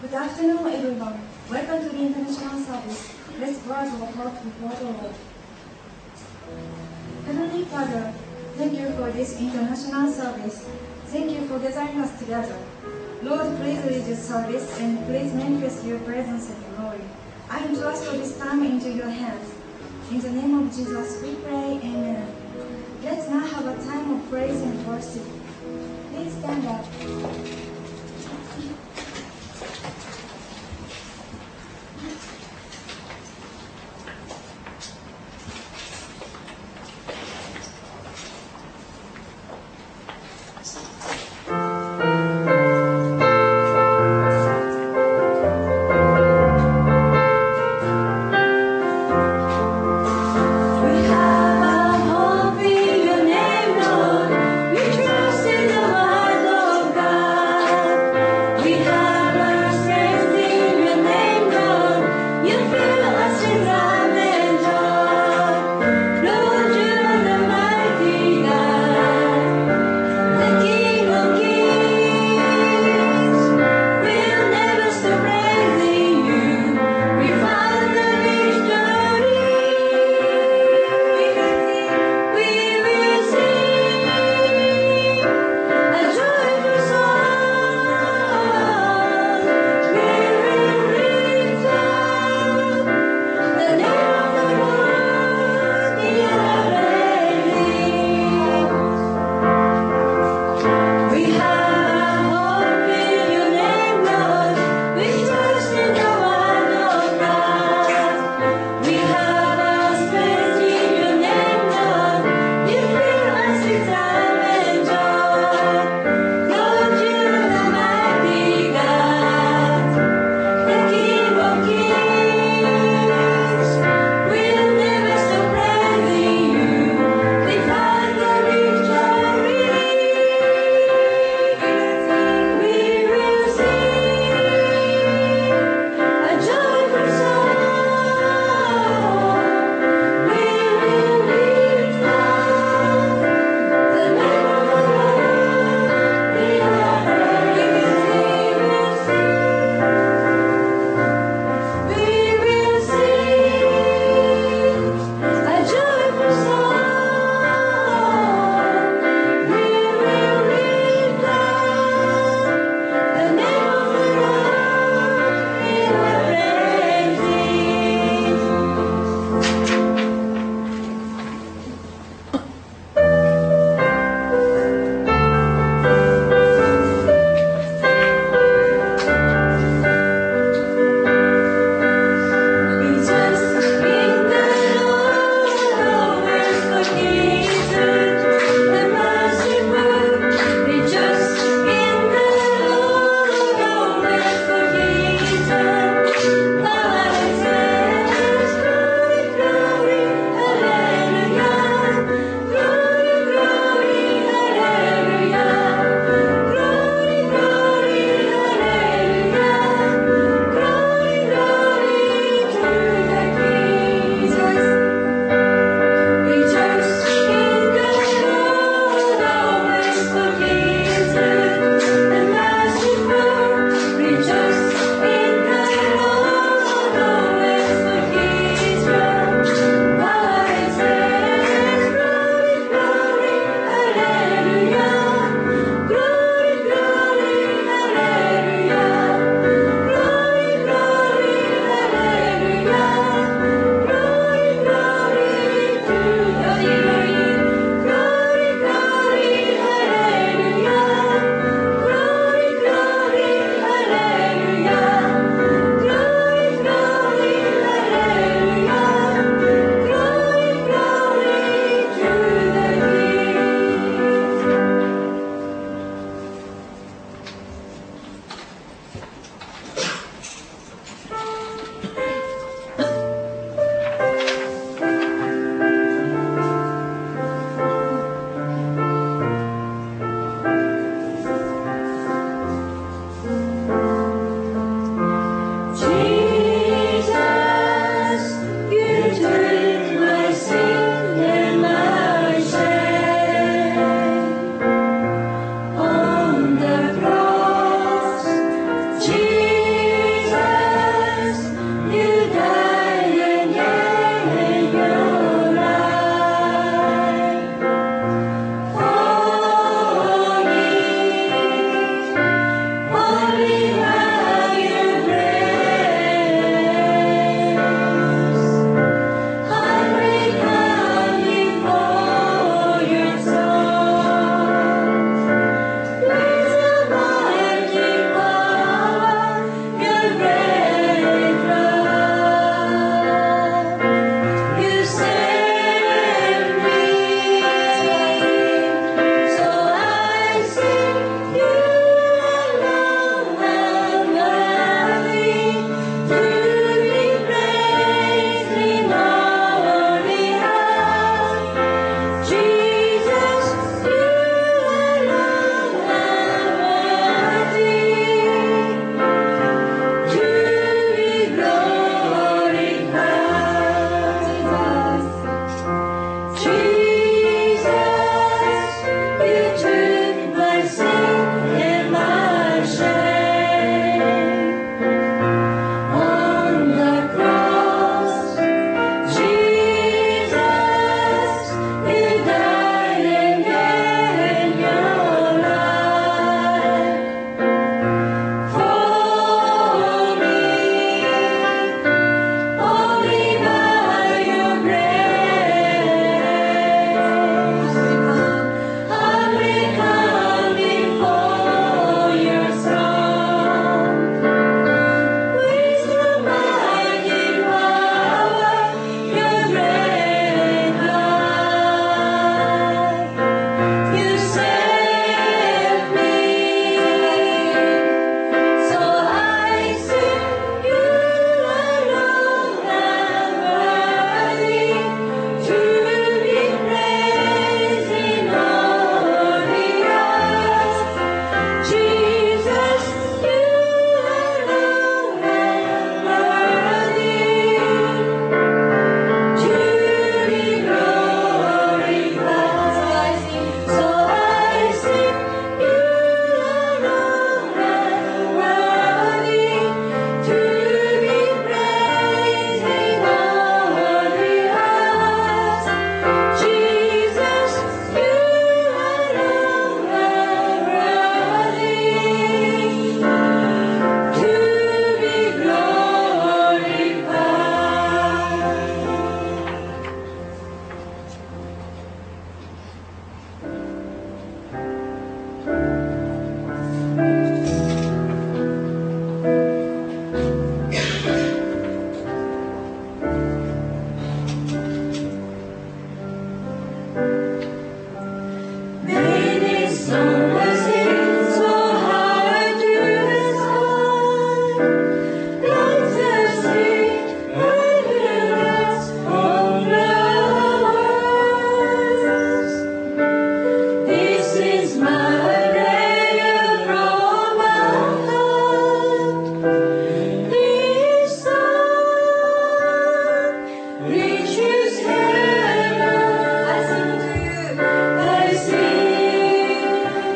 Good afternoon, everyone. Welcome to the international service. Let's bow our heart before the Lord. Heavenly Father, thank you for this international service. Thank you for gathering us together. Lord, please lead this service and please manifest your presence and glory. I entrust this time into your hands. In the name of Jesus, we pray, amen. Let's now have a time of praise and worship. Please stand up. We have a hope in your name, Lord. We trust.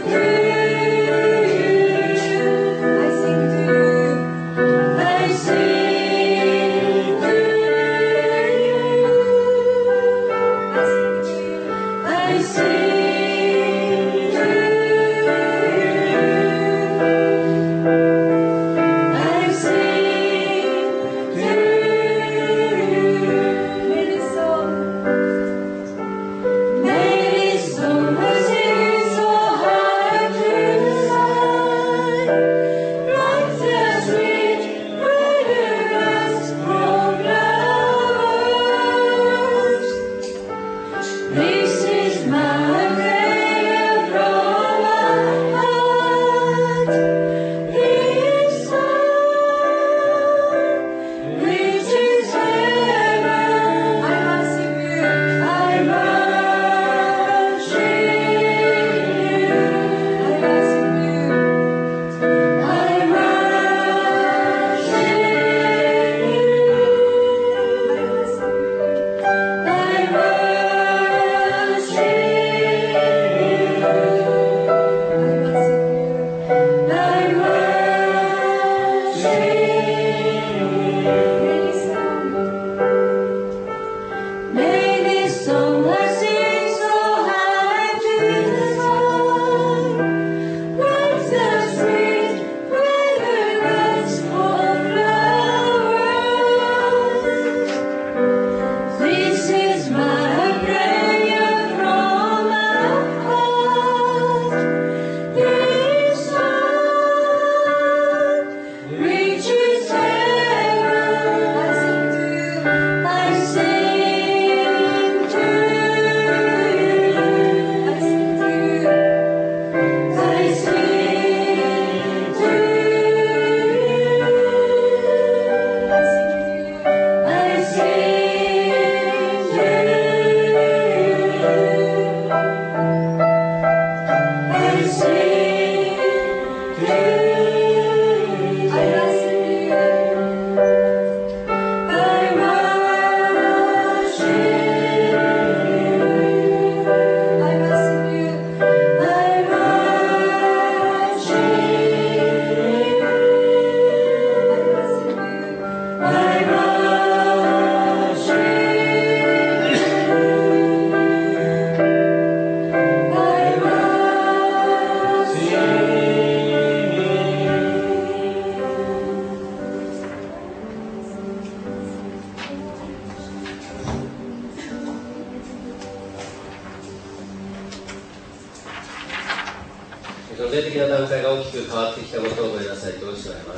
霊的な段階が大きく変わってきたことを覚えなさいとおっしゃいます。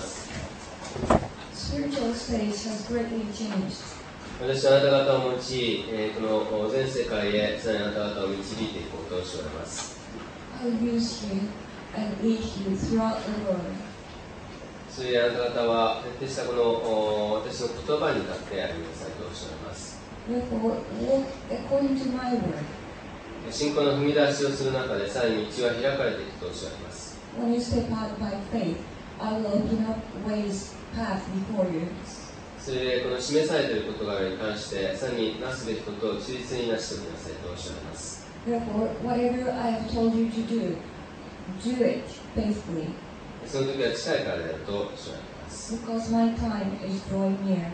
Spiritual stage has greatly changed. 私はあなた方を用い、この全世界へさらにあなた方を導いていこうとおっしゃいます。 I'll use you and lead you throughout the world. それであなた方は徹底したこの私の言葉に立って歩みなさいとおっしゃいます。 Therefore, walk according to my word. 信仰の踏み出しをする中でさらに道は開かれていくとおっしゃいます。 When you step out by faith, I will open up ways, path before you. それでこの示されている事柄に関してさらになすべきことを忠実になしておきなさいとおっしゃいます。 Therefore, whatever I have told you to do, do it faithfully. その時は近いからであるとおっしゃいます。 Because my time is drawing near.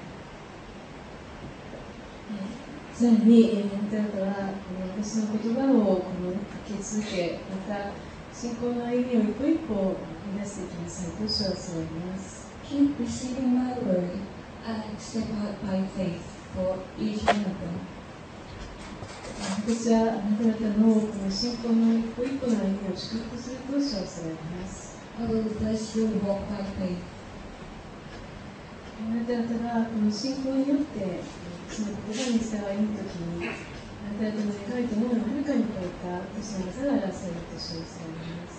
さらに、あなた方は私の言葉を受け続け、また信仰の歩みを一歩一歩踏み出していきなさいと主はそう言います。 Keep receiving my word and step out by faith for each one of them. 私はあなた方のこの信仰の一歩一歩の歩みを祝福すると主はそう言います。 I will bless you walk by faith. あなた方がこの信仰によってその言葉に従いにときに、あなた方の願いと思うのをはるかに超えた私の技が表されると主はそう言います。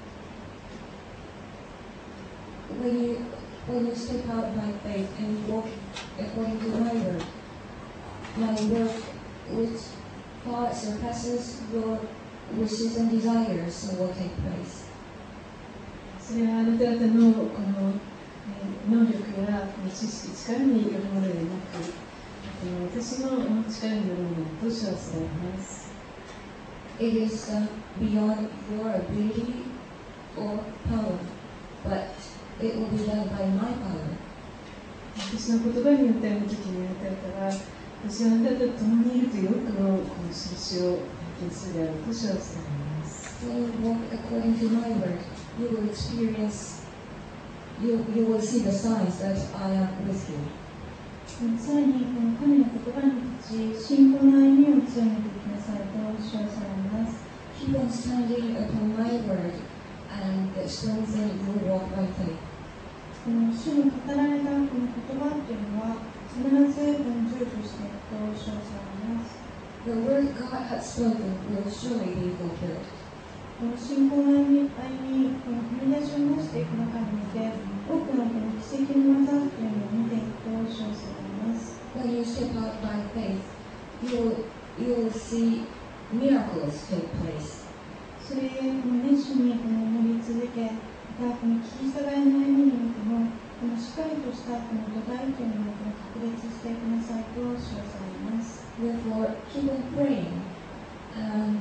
When you step out by faith and walk according to my word which far surpasses your wishes and desires will take place. それはあなた方のこの能力や知識、力によるものではなく、私の力によるものと主はそう言います。 it is beyond your ability or power, but it will be done by my power. 私の言葉によってある時にあなたから、私はあなたと共にいるとよくこの印を体験するであろうと主は伝えます。 When you walk according to my word, you will experience, you will see the signs that I am with you. さらにこの神の言葉に立ち、信仰の歩みを強めていきなさいと主はされます。 Keep on standing upon my word and strengthen your walk by faith. この主に語られたこの言葉というのは、必ずこの成就していくと主はされます。 The word God has spoken will surely be fulfilled. この信仰の歩み、この踏み出しをなしていく中において、多くのこの奇跡の技というのを見ていくと主はされます。 When you step out by faith, you will see miracles take place. それゆえ、この熱心にこの祈り続け、またこの聞き従いの歩みにおいても、このしっかりとしたこの土台というのを確立していきなさいと主はされます。 Therefore, keep on praying and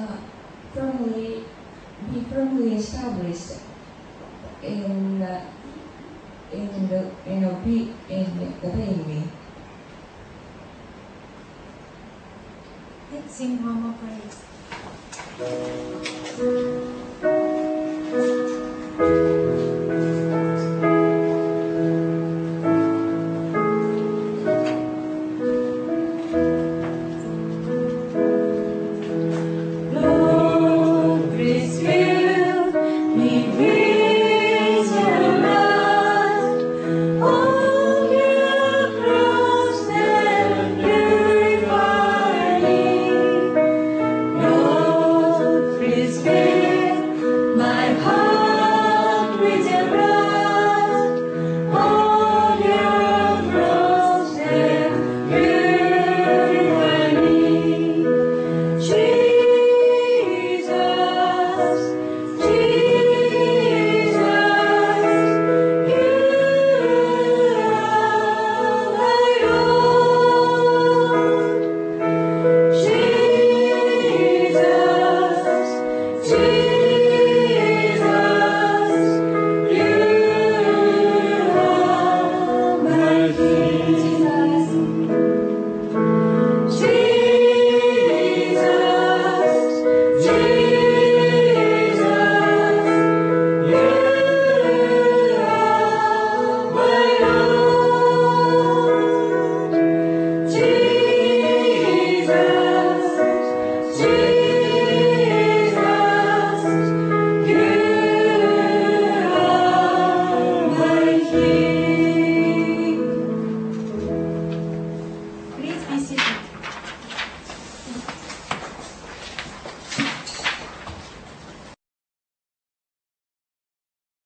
be firmly established in obeying me. Let's sing one more praise.